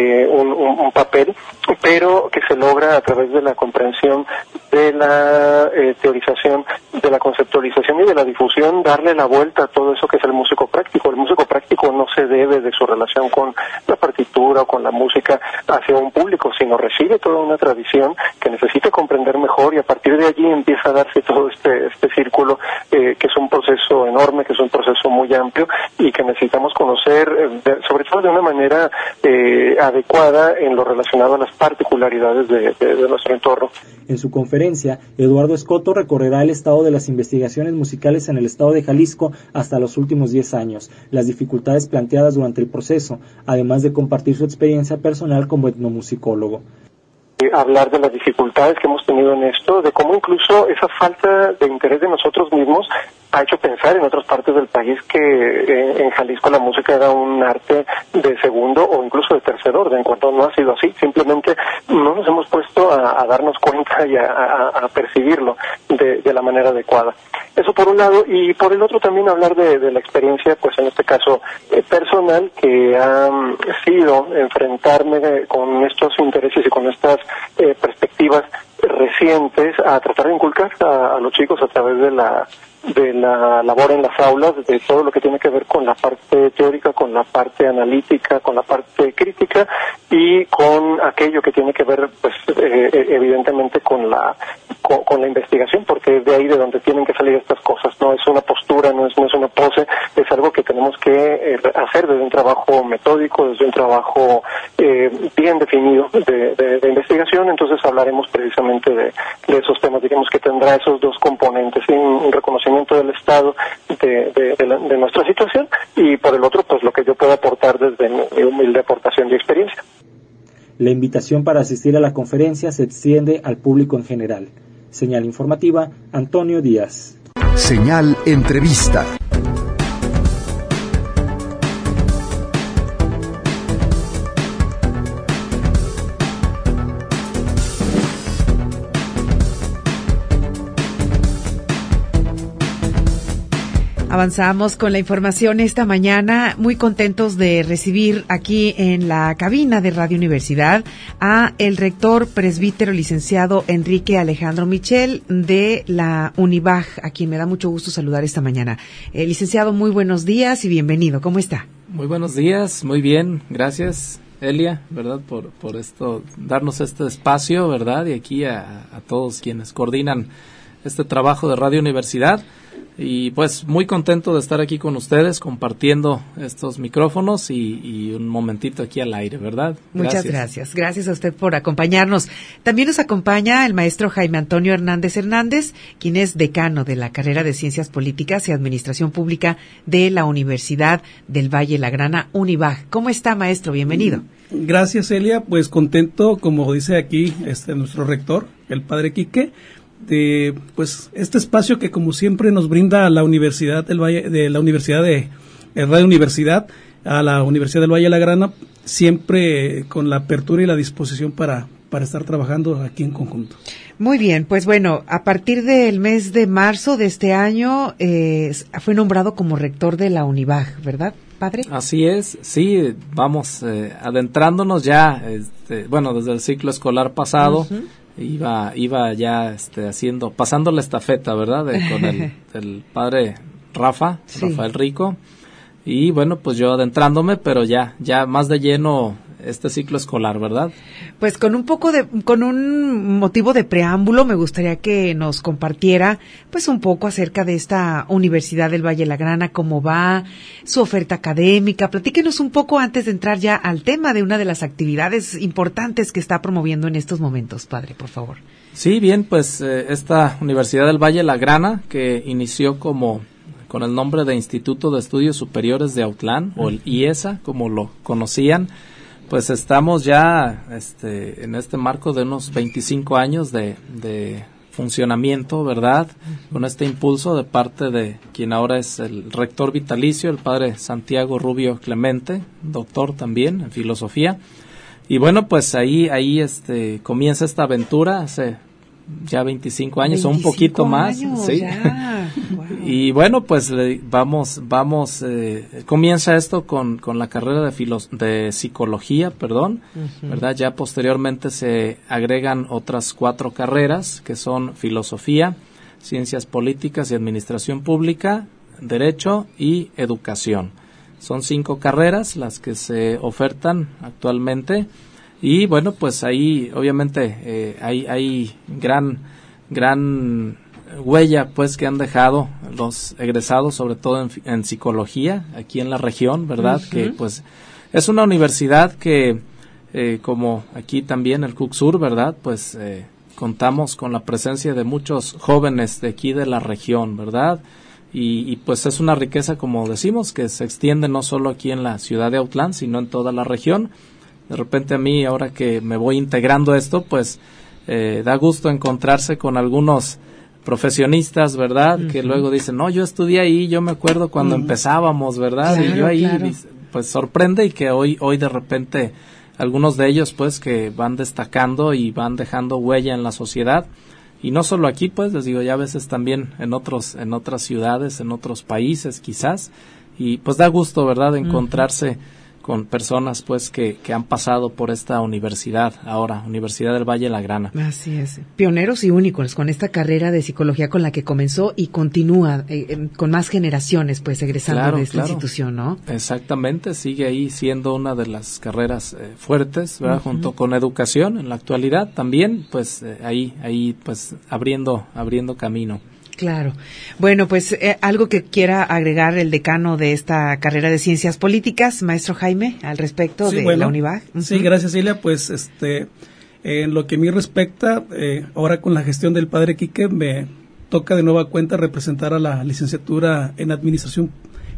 un papel, pero que se logra a través de la comprensión de la teorización, de la conceptualización y de la difusión, darle la vuelta a todo eso que es el músico práctico. El músico práctico no se debe de su relación con la partitura o con la música hacia un público, sino recibe toda una tradición que necesita comprender mejor y a partir de allí empieza a darse todo este círculo que es un proceso enorme, que es un proceso muy amplio y que necesitamos conocer sobre todo de una manera adecuada en lo relacionado a las particularidades de nuestro entorno. En su conferencia, Eduardo Escoto recorrerá el estado de las investigaciones musicales en el estado de Jalisco hasta los últimos 10 años, las dificultades planteadas durante el proceso, además de compartir su experiencia personal como etnomusicólogo. Hablar de las dificultades que hemos tenido en esto, de cómo incluso esa falta de interés de nosotros mismos ha hecho pensar en otras partes del país que en Jalisco la música era un arte de segundo o incluso de tercer orden, cuando no ha sido así. Simplemente no nos hemos puesto a darnos cuenta y a percibirlo de la manera adecuada. Eso por un lado, y por el otro también hablar de la experiencia, pues en este caso personal, que ha sido enfrentarme con estos intereses y con estas perspectivas recientes a tratar de inculcar a los chicos a través de la labor en las aulas, de todo lo que tiene que ver con la parte teórica, con la parte analítica, con la parte crítica y con aquello que tiene que ver, pues, evidentemente con la investigación, porque es de ahí de donde tienen que salir estas cosas. No es una postura, no es una pose, es algo que tenemos que hacer desde un trabajo metódico, desde un trabajo bien definido de investigación. Entonces hablaremos precisamente de esos temas, digamos que tendrá esos dos componentes, un reconocimiento del Estado de nuestra situación y por el otro, pues lo que yo puedo aportar desde mi humilde aportación de experiencia. La invitación para asistir a la conferencia se extiende al público en general. Señal informativa, Antonio Díaz. Señal Entrevista. Avanzamos con la información esta mañana, muy contentos de recibir aquí en la cabina de Radio Universidad a el rector presbítero licenciado Enrique Alejandro Michel de la Unibaj, a quien me da mucho gusto saludar esta mañana. Licenciado, muy buenos días y bienvenido. ¿Cómo está? Muy buenos días, muy bien, gracias Elia, ¿verdad? Por esto, darnos este espacio, ¿verdad? Y aquí a todos quienes coordinan este trabajo de Radio Universidad. Y pues muy contento de estar aquí con ustedes compartiendo estos micrófonos y un momentito aquí al aire, ¿verdad? Muchas gracias. Gracias a usted por acompañarnos. También nos acompaña el maestro Jaime Antonio Hernández, quien es decano de la carrera de Ciencias Políticas y Administración Pública de la Universidad del Valle Lagrana, Unibaj. ¿Cómo está, maestro? Bienvenido. Gracias, Elia. Pues contento, como dice aquí nuestro rector, el padre Quique, de pues este espacio que como siempre nos brinda la Universidad del Valle, de la Universidad de Radio Universidad, a la Universidad del Valle Lagrana, siempre con la apertura y la disposición para estar trabajando aquí en conjunto. Muy bien, pues bueno, a partir del mes de marzo de este año fue nombrado como rector de la Unibaj, ¿verdad, padre? Así es, sí, vamos adentrándonos ya, bueno, desde el ciclo escolar pasado. Uh-huh. Iba ya pasando la estafeta, ¿verdad? Con el padre Rafael Rico. Y bueno, pues yo adentrándome, pero ya más de lleno este ciclo escolar, ¿verdad? Pues con un motivo de preámbulo, me gustaría que nos compartiera pues un poco acerca de esta Universidad del Valle Lagrana, cómo va, su oferta académica. Platíquenos un poco antes de entrar ya al tema de una de las actividades importantes que está promoviendo en estos momentos, padre, por favor. Sí, bien, pues esta Universidad del Valle Lagrana, que inició con el nombre de Instituto de Estudios Superiores de Autlán, o el IESA, como lo conocían. Pues estamos ya en este marco de unos 25 años de funcionamiento, ¿verdad? Con este impulso de parte de quien ahora es el rector vitalicio, el padre Santiago Rubio Clemente, doctor también en filosofía. Y bueno, pues ahí comienza esta aventura hace ya 25 años o un poquito más, sí. Wow. Y bueno, pues comienza esto con la carrera de psicología, uh-huh. ¿Verdad? Ya posteriormente se agregan otras 4 carreras que son filosofía, ciencias políticas y administración pública, derecho y educación. Son 5 carreras las que se ofertan actualmente. Y bueno, pues ahí obviamente hay gran huella pues que han dejado los egresados, sobre todo en psicología aquí en la región, ¿verdad? Uh-huh. Que pues es una universidad que como aquí también el CUCSUR, ¿verdad? Pues contamos con la presencia de muchos jóvenes de aquí de la región, ¿verdad? Y pues es una riqueza, como decimos, que se extiende no solo aquí en la ciudad de Autlán, sino en toda la región. De repente a mí, ahora que me voy integrando esto, pues da gusto encontrarse con algunos profesionistas, ¿verdad? Que luego dicen, no, yo estudié ahí, yo me acuerdo cuando empezábamos, ¿verdad? Claro, y yo ahí, claro. pues sorprende, y que hoy de repente algunos de ellos pues que van destacando y van dejando huella en la sociedad, y no solo aquí, pues les digo, ya a veces también en otras ciudades, en otros países quizás, y pues da gusto, ¿verdad?, encontrarse con personas pues que han pasado por esta universidad, ahora Universidad del Valle La Grana. Así es, pioneros y únicos con esta carrera de psicología con la que comenzó y continúa con más generaciones pues egresando de esta institución, ¿no? Exactamente, sigue ahí siendo una de las carreras fuertes, ¿verdad? Junto con educación en la actualidad también, pues ahí pues abriendo camino. Claro. Bueno, pues algo que quiera agregar el decano de esta carrera de Ciencias Políticas, maestro Jaime, al respecto de la UNIVAG. Sí, gracias, Celia. Pues en lo que a mí respecta, ahora con la gestión del padre Quique, me toca de nueva cuenta representar a la licenciatura en administración,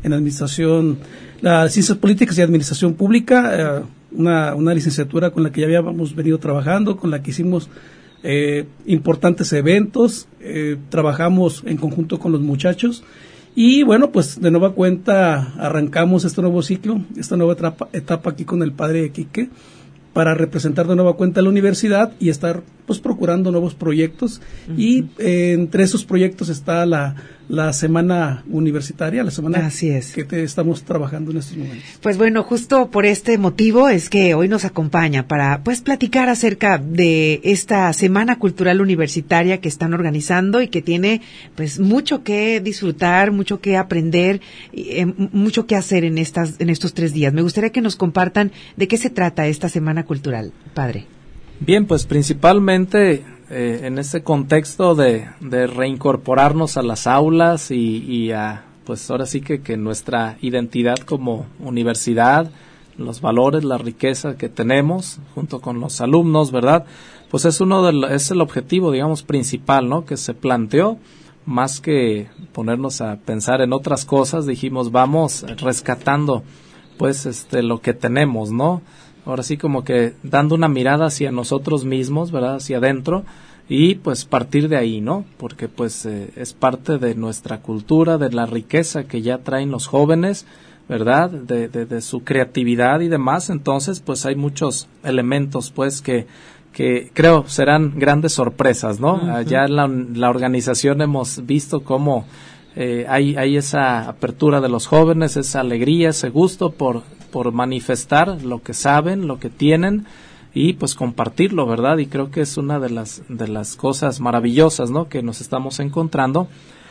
las Ciencias Políticas y Administración Pública, una licenciatura con la que ya habíamos venido trabajando, con la que hicimos importantes eventos, trabajamos en conjunto con los muchachos y bueno, pues de nueva cuenta arrancamos este nuevo ciclo, esta nueva etapa aquí con el padre Quique para representar de nueva cuenta a la universidad y estar pues procurando nuevos proyectos y entre esos proyectos está la semana universitaria, la semana Así es. que estamos trabajando en estos momentos. Pues bueno, justo por este motivo es que hoy nos acompaña para pues platicar acerca de esta Semana Cultural Universitaria que están organizando y que tiene pues mucho que disfrutar, mucho que aprender, mucho que hacer en estos 3 días. Me gustaría que nos compartan de qué se trata esta Semana Cultural, padre. Bien, pues principalmente en este contexto de reincorporarnos a las aulas y a, pues ahora sí que nuestra identidad como universidad, los valores, la riqueza que tenemos junto con los alumnos, ¿verdad? Pues es es el objetivo, digamos, principal, ¿no? Que se planteó, más que ponernos a pensar en otras cosas, dijimos, vamos rescatando, pues, lo que tenemos, ¿no? Ahora sí como que dando una mirada hacia nosotros mismos, ¿verdad? Hacia adentro y pues partir de ahí, ¿no? Porque pues es parte de nuestra cultura, de la riqueza que ya traen los jóvenes, ¿verdad? De su creatividad y demás. Entonces pues hay muchos elementos pues que creo serán grandes sorpresas, ¿no? Allá en la organización hemos visto cómo hay esa apertura de los jóvenes, esa alegría, ese gusto por manifestar lo que saben, lo que tienen y pues compartirlo, ¿verdad? Y creo que es una de las cosas maravillosas, ¿no? Que nos estamos encontrando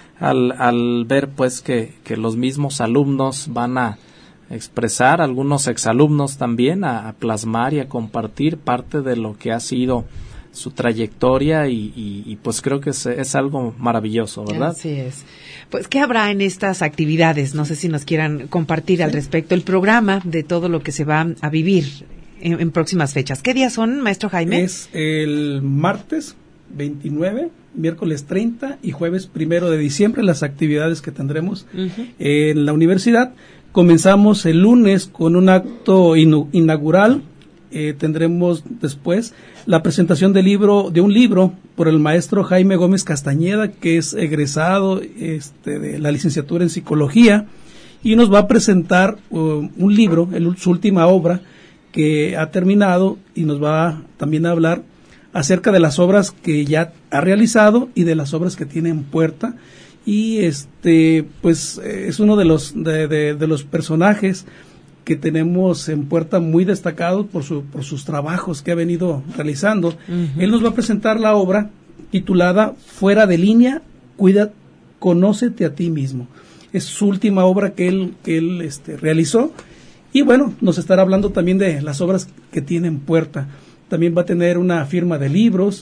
al ver pues que los mismos alumnos van a expresar, algunos exalumnos también a plasmar y a compartir parte de lo que ha sido su trayectoria y pues creo que es algo maravilloso, ¿verdad? Así es. Pues, ¿qué habrá en estas actividades? No sé si nos quieran compartir al respecto el programa de todo lo que se va a vivir en próximas fechas. ¿Qué días son, maestro Jaime? Es el martes 29, miércoles 30 y jueves 1 de diciembre las actividades que tendremos en la universidad. Comenzamos el lunes con un acto inaugural. Tendremos después la presentación de un libro por el maestro Jaime Gómez Castañeda, que es egresado de la licenciatura en psicología y nos va a presentar un libro, su última obra que ha terminado y nos va también a hablar acerca de las obras que ya ha realizado y de las obras que tiene en puerta y pues es uno de los personajes que tenemos en puerta muy destacado por sus trabajos que ha venido realizando. Él nos va a presentar la obra titulada Fuera de línea, conócete a ti mismo. Es su última obra que él realizó y bueno, nos estará hablando también de las obras que tiene en puerta. También va a tener una firma de libros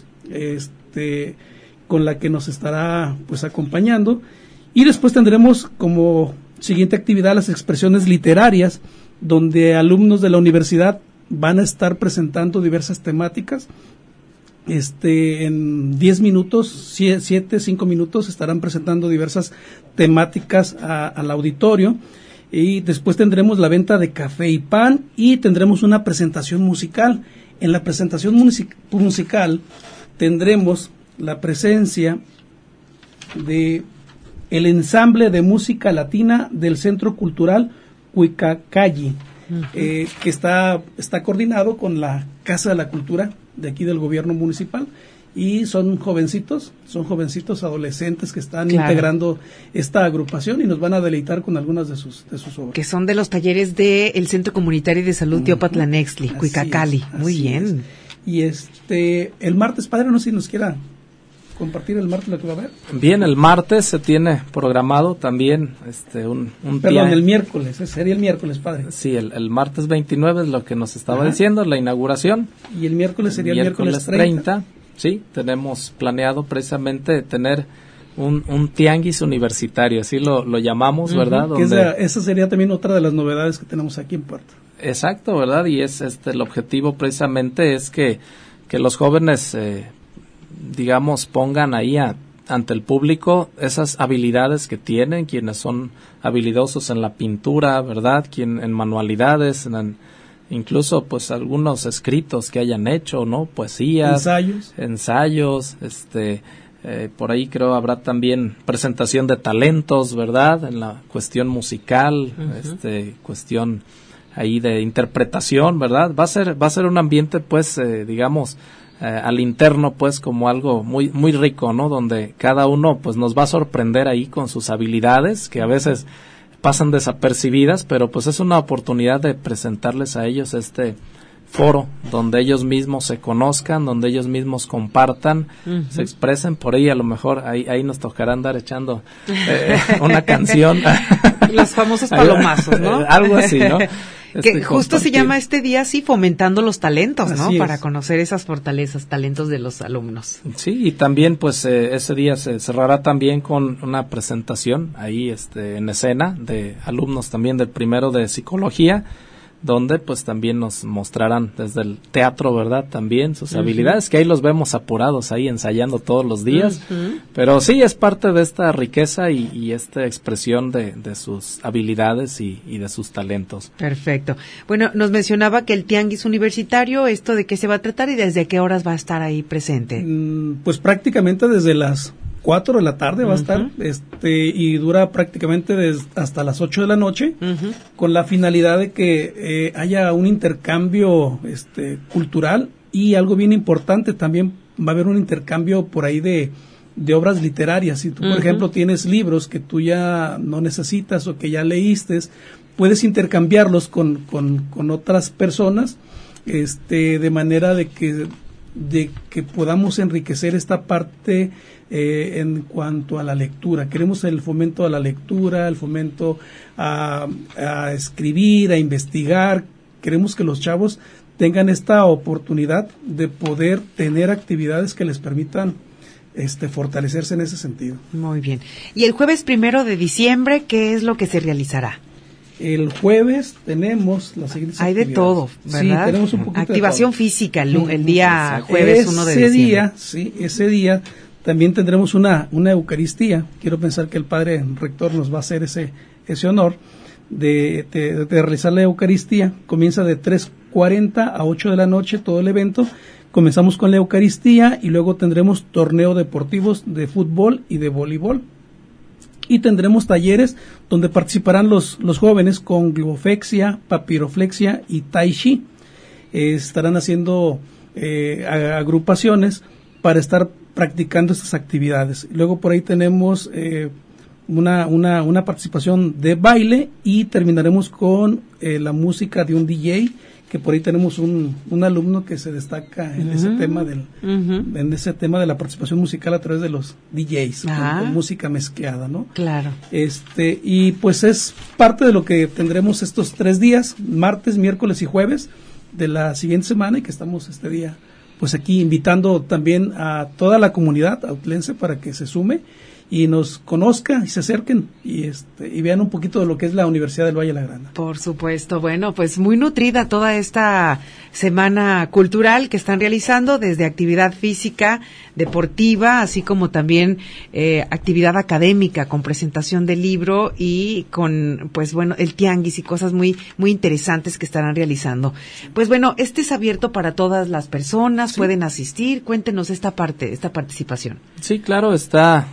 con la que nos estará pues acompañando y después tendremos como siguiente actividad las expresiones literarias, donde alumnos de la universidad van a estar presentando diversas temáticas. En 10 minutos, 5 minutos estarán presentando diversas temáticas al auditorio y después tendremos la venta de café y pan y tendremos una presentación musical. En la presentación musical tendremos la presencia de el ensamble de música latina del Centro Cultural Cuicacalli, que está coordinado con la Casa de la Cultura de aquí del gobierno municipal, y son jovencitos adolescentes que están integrando esta agrupación y nos van a deleitar con algunas de sus obras. Que son de los talleres del Centro Comunitario de Salud Teopatlanextli, Cuicacalli. Muy bien. Y el martes, padre, no sé si nos quiera compartir el martes lo que va a haber. Bien, el martes se tiene programado también un Perdón, el miércoles, sería el miércoles, padre. Sí, el martes 29 es lo que nos estaba diciendo, la inauguración. Y el miércoles sería el miércoles 30. Sí, tenemos planeado precisamente tener un tianguis universitario, así lo llamamos, ¿verdad? Esa sería también otra de las novedades que tenemos aquí en Puerto. Exacto, ¿verdad? Y es el objetivo precisamente es que los jóvenes digamos, pongan ahí ante el público esas habilidades que tienen, quienes son habilidosos en la pintura, ¿verdad? En manualidades, incluso pues algunos escritos que hayan hecho, ¿no? Poesías, ensayos, por ahí creo habrá también presentación de talentos, ¿verdad? En la cuestión musical, cuestión ahí de interpretación, ¿verdad? Va a ser un ambiente pues digamos al interno pues como algo muy muy rico, ¿no? Donde cada uno pues nos va a sorprender ahí con sus habilidades que a veces pasan desapercibidas, pero pues es una oportunidad de presentarles a ellos este foro donde ellos mismos se conozcan, donde ellos mismos compartan, se expresen. Por ahí a lo mejor ahí nos tocará andar echando una canción. Los famosos palomazos, ¿no? Algo así, ¿no? Que justo se llama este día así, fomentando los talentos, ¿no? Para conocer esas fortalezas, talentos de los alumnos. Sí, y también pues ese día se cerrará también con una presentación ahí en escena de alumnos también del primero de psicología, donde pues también nos mostrarán desde el teatro, ¿verdad? También sus habilidades, que ahí los vemos apurados ahí ensayando todos los días, pero sí es parte de esta riqueza y esta expresión de sus habilidades y de sus talentos. Perfecto. Bueno, nos mencionaba que el tianguis universitario, ¿esto de qué se va a tratar y desde qué horas va a estar ahí presente? Pues prácticamente desde las 4 de la tarde va a estar, y dura prácticamente hasta las 8 de la noche, con la finalidad de que haya un intercambio cultural, y algo bien importante también va a haber un intercambio por ahí de obras literarias. Si tú, por ejemplo, tienes libros que tú ya no necesitas o que ya leíste, puedes intercambiarlos con otras personas, de manera de que podamos enriquecer esta parte en cuanto a la lectura. Queremos el fomento a la lectura, el fomento a escribir, a investigar. Queremos que los chavos tengan esta oportunidad de poder tener actividades que les permitan fortalecerse en ese sentido. Muy bien. Y el jueves 1 de diciembre, ¿qué es lo que se realizará? El jueves tenemos las siguientes actividades. De todo, ¿verdad? Sí, tenemos un poquito activación física el día jueves 1 de diciembre. Ese día también tendremos una Eucaristía. Quiero pensar que el padre rector nos va a hacer ese honor de realizar la Eucaristía. Comienza de 3:40 a 8 de la noche todo el evento. Comenzamos con la Eucaristía y luego tendremos torneo deportivos de fútbol y de voleibol. Y tendremos talleres donde participarán los jóvenes con globoflexia, papiroflexia y tai chi. Estarán haciendo agrupaciones para estar practicando estas actividades. Luego por ahí tenemos una participación de baile y terminaremos con la música de un DJ, que por ahí tenemos un alumno que se destaca en ese tema en ese tema de la participación musical a través de los DJs, con música mezclada, ¿no? Claro. Y pues es parte de lo que tendremos estos 3 días, martes, miércoles y jueves de la siguiente semana, y que estamos este día pues aquí invitando también a toda la comunidad autlense para que se sume y nos conozca y se acerquen y vean un poquito de lo que es la Universidad del Valle de la Grana. Por supuesto. Bueno, pues muy nutrida toda esta semana cultural que están realizando, desde actividad física, deportiva, así como también actividad académica con presentación del libro y con, pues bueno, el tianguis y cosas muy muy interesantes que estarán realizando. Pues bueno, es abierto para todas las personas, pueden asistir. Cuéntenos esta participación. Sí, claro, está abierto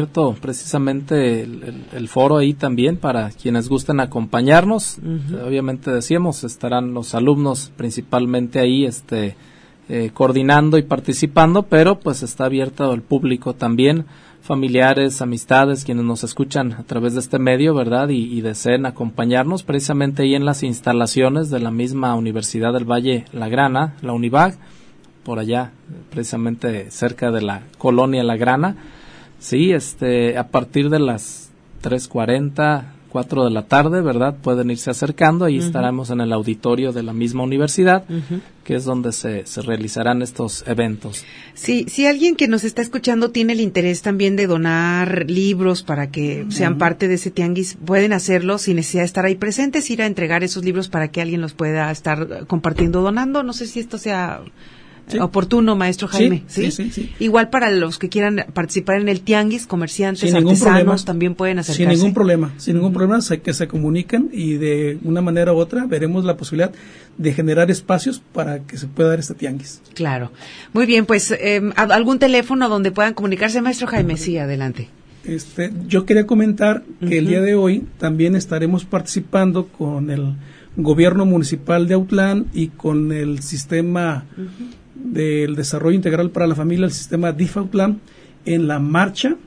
abierto precisamente el foro ahí también para quienes gusten acompañarnos. Obviamente decíamos, estarán los alumnos principalmente ahí coordinando y participando, pero pues está abierto al público también, familiares, amistades, quienes nos escuchan a través de este medio, ¿verdad? Y deseen acompañarnos precisamente ahí en las instalaciones de la misma Universidad del Valle La Grana, la UNIVAG, por allá, precisamente cerca de la colonia La Grana. Sí, a partir de las 3:40, 4 de la tarde, ¿verdad? Pueden irse acercando, ahí estaremos en el auditorio de la misma universidad, que es donde se realizarán estos eventos. Sí, si alguien que nos está escuchando tiene el interés también de donar libros para que sean parte de ese tianguis, pueden hacerlo sin necesidad de estar ahí presentes, ir a entregar esos libros para que alguien los pueda estar compartiendo, donando. No sé si esto sea oportuno, maestro Jaime. Sí. Igual para los que quieran participar en el tianguis, comerciantes, artesanos, también pueden acercarse. Sin ningún problema, que se comunican y de una manera u otra veremos la posibilidad de generar espacios para que se pueda dar este tianguis. Claro. Muy bien, pues algún teléfono donde puedan comunicarse, maestro Jaime. Sí, adelante. Yo quería comentar que el día de hoy también estaremos participando con el gobierno municipal de Autlán y con el sistema del desarrollo integral para la familia, el sistema DIF Autlán, en la marcha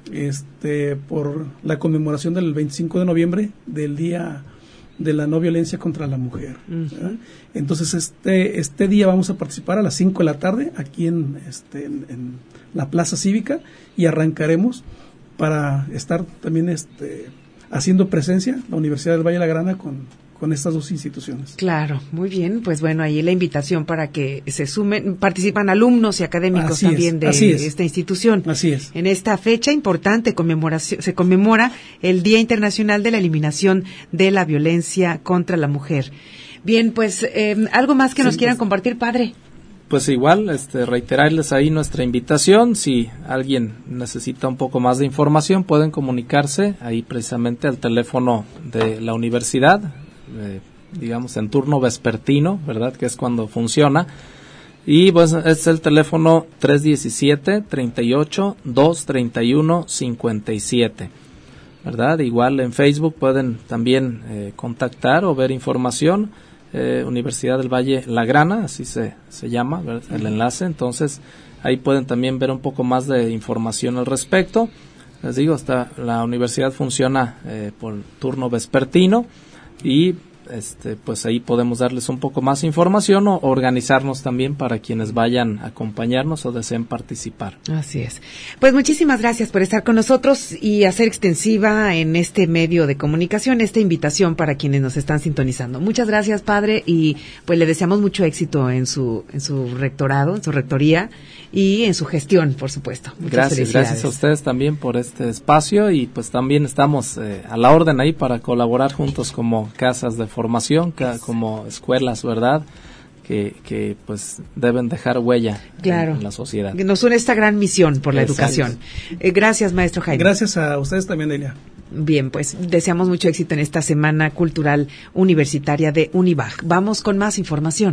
por la conmemoración del 25 de noviembre del Día de la No Violencia contra la Mujer. Entonces este día vamos a participar a las 5 de la tarde aquí en la Plaza Cívica, y arrancaremos para estar también haciendo presencia la Universidad del Valle de la Grana con estas dos instituciones. Claro, muy bien, pues bueno, ahí la invitación para que se sumen, participan alumnos y académicos también de esta institución. Así es. En esta fecha importante se conmemora el Día Internacional de la Eliminación de la Violencia contra la Mujer. Bien, pues algo más que nos quieran compartir, padre. Pues igual, reiterarles ahí nuestra invitación. Si alguien necesita un poco más de información, pueden comunicarse ahí precisamente al teléfono de la universidad, digamos en turno vespertino, ¿verdad? Que es cuando funciona. Y pues es el teléfono 317-38-231-57, ¿verdad? Igual en Facebook pueden también contactar o ver información. Universidad del Valle La Grana, así se llama, ¿verdad? El enlace. Entonces ahí pueden también ver un poco más de información al respecto. Les digo, la universidad funciona por turno vespertino, y pues ahí podemos darles un poco más información o organizarnos también para quienes vayan a acompañarnos o deseen participar. Así es. Pues muchísimas gracias por estar con nosotros y hacer extensiva en este medio de comunicación esta invitación para quienes nos están sintonizando. Muchas gracias, padre, y pues le deseamos mucho éxito en su rectorado, en su rectoría y en su gestión, por supuesto. Muchas felicidades. Gracias a ustedes también por este espacio, y pues también estamos a la orden ahí para colaborar juntos como casas de formación, como escuelas, ¿verdad? Que pues deben dejar huella en la sociedad. Nos une esta gran misión por la educación. Gracias, maestro Jaime. Gracias a ustedes también, Elia. Bien, pues deseamos mucho éxito en esta Semana Cultural Universitaria de UNIVAG. Vamos con más información.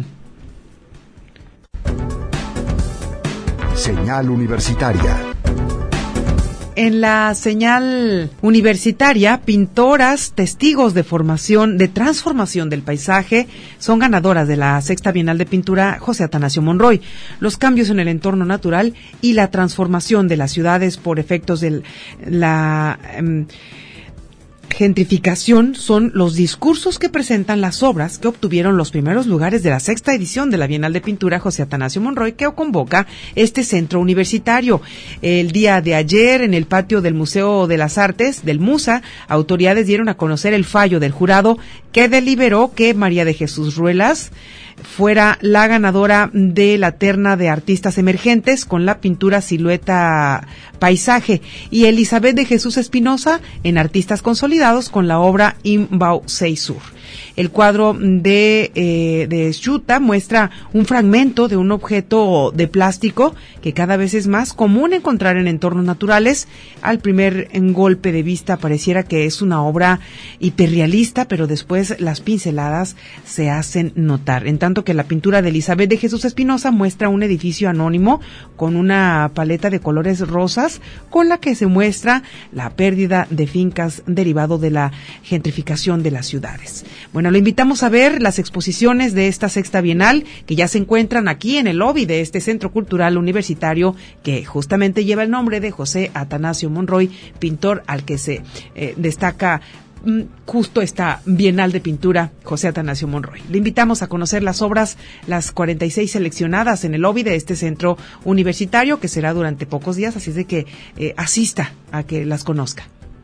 Señal Universitaria. En la señal universitaria, pintoras, testigos de transformación del paisaje, son ganadoras de la Sexta Bienal de Pintura José Atanasio Monroy. Los cambios en el entorno natural y la transformación de las ciudades por efectos de la gentrificación son los discursos que presentan las obras que obtuvieron los primeros lugares de la sexta edición de la Bienal de Pintura José Atanasio Monroy, que convoca este centro universitario. El día de ayer, en el patio del Museo de las Artes del MUSA, autoridades dieron a conocer el fallo del jurado que deliberó que María de Jesús Ruelas fuera la ganadora de la terna de artistas emergentes con la pintura Silueta Paisaje, y Elizabeth de Jesús Espinosa en artistas consolidados con la obra Imbau Seisur. El cuadro de Schuta muestra un fragmento de un objeto de plástico que cada vez es más común encontrar en entornos naturales. Al primer golpe de vista pareciera que es una obra hiperrealista, pero después las pinceladas se hacen notar. En tanto que la pintura de Elizabeth de Jesús Espinosa muestra un edificio anónimo con una paleta de colores rosas con la que se muestra la pérdida de fincas derivado de la gentrificación de las ciudades. Bueno, le invitamos a ver las exposiciones de esta sexta bienal que ya se encuentran aquí en el lobby de este Centro Cultural Universitario que justamente lleva el nombre de José Atanasio Monroy, pintor al que se destaca justo esta Bienal de Pintura José Atanasio Monroy. Le invitamos a conocer las obras, las 46 seleccionadas en el lobby de este centro universitario, que será durante pocos días, así es de que asista a que las conozca.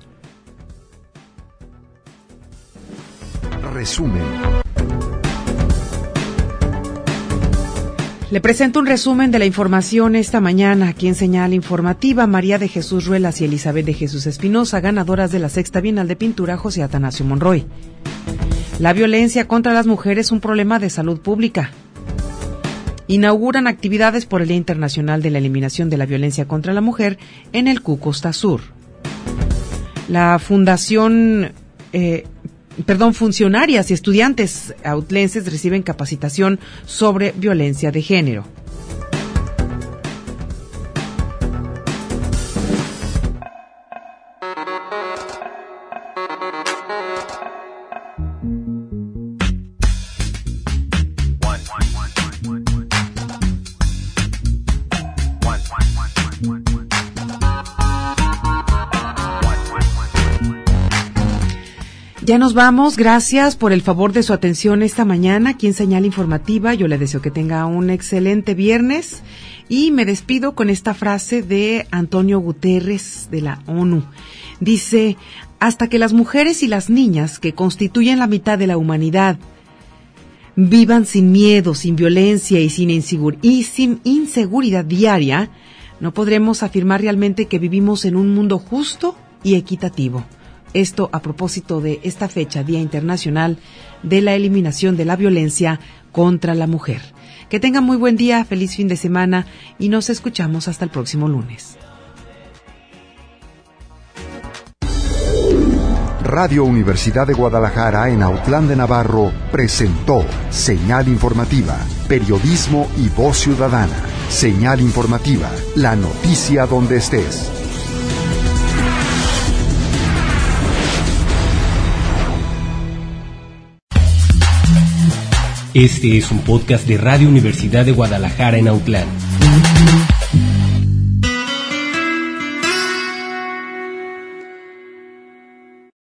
Resumen. Le presento un resumen de la información esta mañana aquí en Señal Informativa. María de Jesús Ruelas y Elizabeth de Jesús Espinosa, ganadoras de la sexta Bienal de Pintura José Atanasio Monroy. La violencia contra las mujeres, un problema de salud pública. Inauguran actividades por el Día Internacional de la Eliminación de la Violencia contra la Mujer en el CU Costa Sur. La funcionarias y estudiantes autlenses reciben capacitación sobre violencia de género. Ya nos vamos, gracias por el favor de su atención esta mañana aquí en Señal Informativa. Yo le deseo que tenga un excelente viernes y me despido con esta frase de Antonio Guterres de la ONU. Dice: hasta que las mujeres y las niñas que constituyen la mitad de la humanidad vivan sin miedo, sin violencia y sin inseguridad diaria, no podremos afirmar realmente que vivimos en un mundo justo y equitativo. Esto a propósito de esta fecha, Día Internacional de la Eliminación de la Violencia contra la Mujer. Que tengan muy buen día, feliz fin de semana y nos escuchamos hasta el próximo lunes. Radio Universidad de Guadalajara en Autlán de Navarro presentó Señal Informativa, periodismo y voz ciudadana. Señal Informativa, la noticia donde estés. Este es un podcast de Radio Universidad de Guadalajara en Autlán.